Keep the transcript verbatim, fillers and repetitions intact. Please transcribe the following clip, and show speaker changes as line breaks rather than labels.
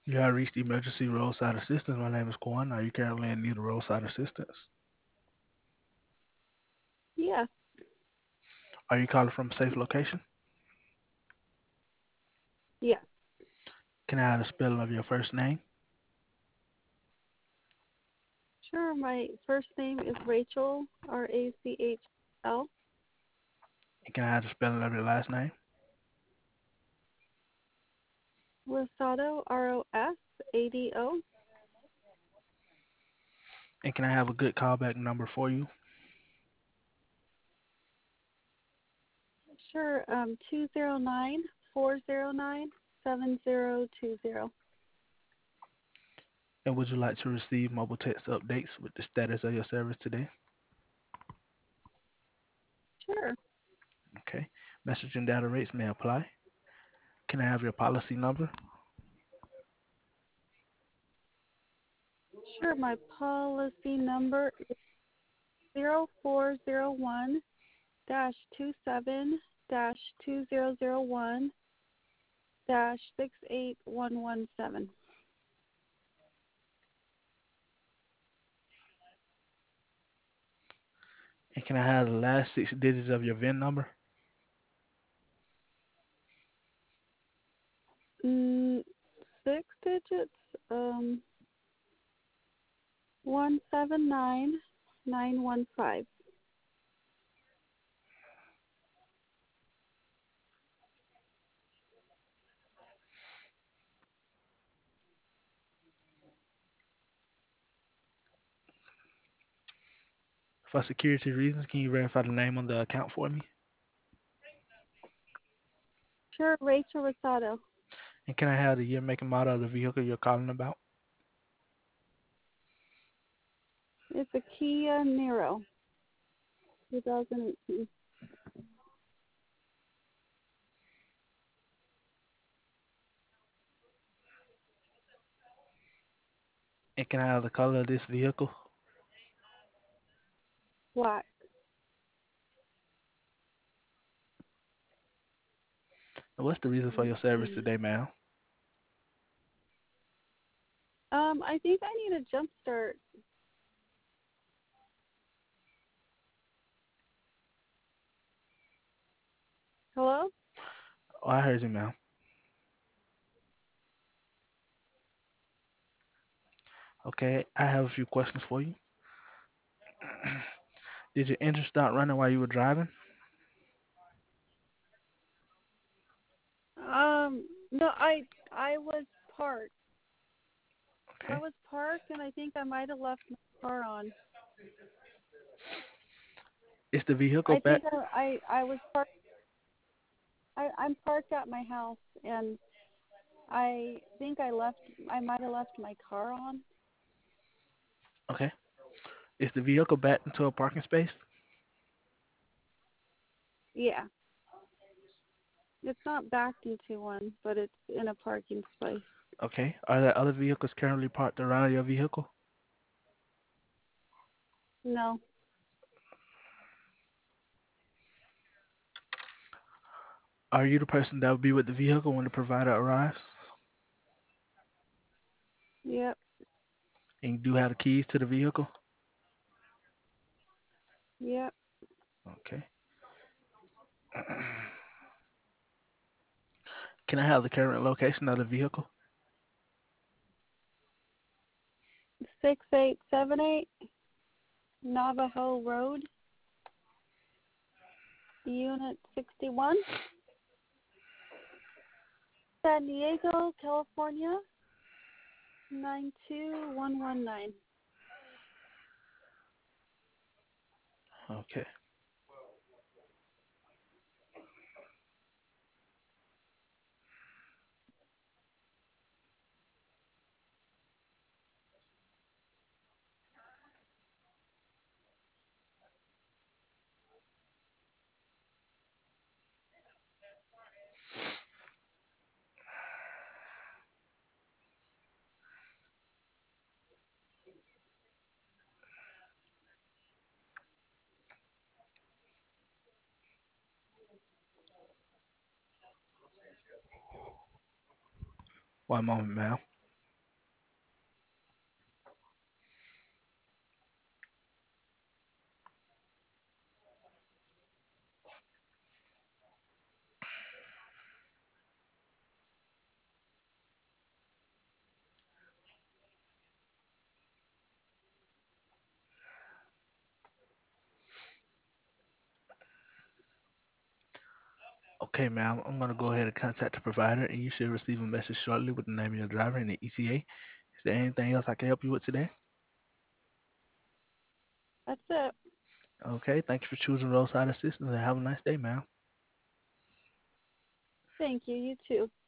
You have reached emergency roadside assistance. My name is Quan. Are you currently in need of roadside assistance?
Yeah,
Are you calling from a safe location?
yeah.
Can I have the spelling of your first name?
Sure. My first name is Rachel, R A C H L.
And can I have the spelling of your last name?
Rosado, R O S A D O.
And can I have a good callback number for you?
Sure. Um, two zero nine four zero nine seven zero two zero.
And would you like to receive mobile text updates with the status of your service today?
Sure.
Okay. Message and data rates may apply. Can I have your policy number?
Sure. My policy number is zero four zero one dash two seven dash two zero zero one dash six eight one one seven.
And can I have the last six digits of your V I N number?
Mm, six digits. Um, one seven nine nine one five.
For security reasons, can you verify the name on the account for me?
Sure. Rachel Rosado.
And can I have the year, make, and model of the vehicle you're calling about?
It's a Kia Niro, twenty eighteen.
And can I have the color of this vehicle?
Black.
And what's the reason for
Let's
your service
see.
today, ma'am?
Um, I think I need a jump start. Hello?
Oh, I heard you, ma'am. Okay, I have a few questions for you. Did your engine start running while you were driving?
Um, no, I I was parked. I
Okay.
was parked, and I think I might have left my car on.
Is the vehicle
I
back?
think I I, I was parked. I, I'm parked at my house, and I think I left. I might have left my car on.
Okay. Is the vehicle backed into a parking space?
Yeah, it's not backed into one, but it's in a parking space.
Okay. Are there other vehicles currently parked around your vehicle?
No.
Are you the person that will be with the vehicle when the provider arrives?
Yep.
And you do have the keys to the vehicle?
Yep.
Okay. Can I have the current location of the vehicle?
Six eight seven eight Navajo Road, Unit sixty one, San Diego, California, nine two one one nine.
Okay. One moment, ma'am. Okay, ma'am. I'm going to go ahead and contact the provider, and you should receive a message shortly with the name of your driver and the E T A. Is there anything else I can help you with today?
That's it.
Okay, thank you for choosing roadside assistance and have a nice day, ma'am.
Thank you. You too.